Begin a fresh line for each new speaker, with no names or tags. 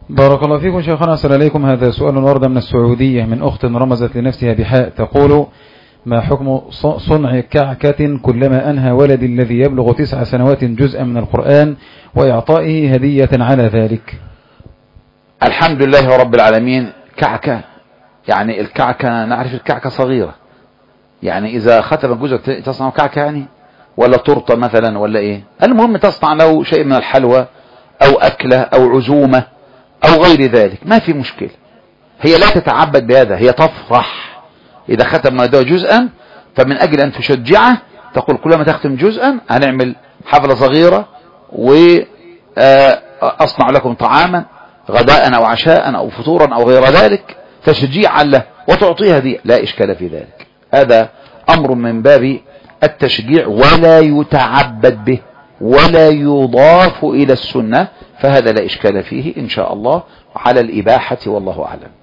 بارك الله فيكم شيخنا. أسأل عليكم، هذا سؤال ورد من السعودية من أخت رمزت لنفسها بحاء، تقول: ما حكم صنع كعكة كلما أنهى ولدي الذي يبلغ 9 سنوات جزءا من القرآن وإعطائه هدية على ذلك؟
الحمد لله رب العالمين. كعكة، يعني الكعكة نعرف الكعكة صغيرة، يعني إذا ختم جزء تصنع كعكة يعني، ولا تورته مثلا ولا إيه؟ المهم تصنع له شيء من الحلوى أو أكلة أو عزومة أو غير ذلك، ما في مشكلة. هي لا تتعبد بهذا، هي تفرح إذا ختم هذا جزءا، فمن أجل أن تشجعه تقول كلما تختم جزءا هنعمل حفلة صغيرة وأصنع لكم طعاما غداء أو عشاء أو فطورا أو غير ذلك تشجيعا له، وتعطيها دي، لا إشكال في ذلك. هذا أمر من باب التشجيع ولا يتعبد به ولا يضاف إلى السنة، فهذا لا إشكال فيه إن شاء الله على الإباحة، والله أعلم.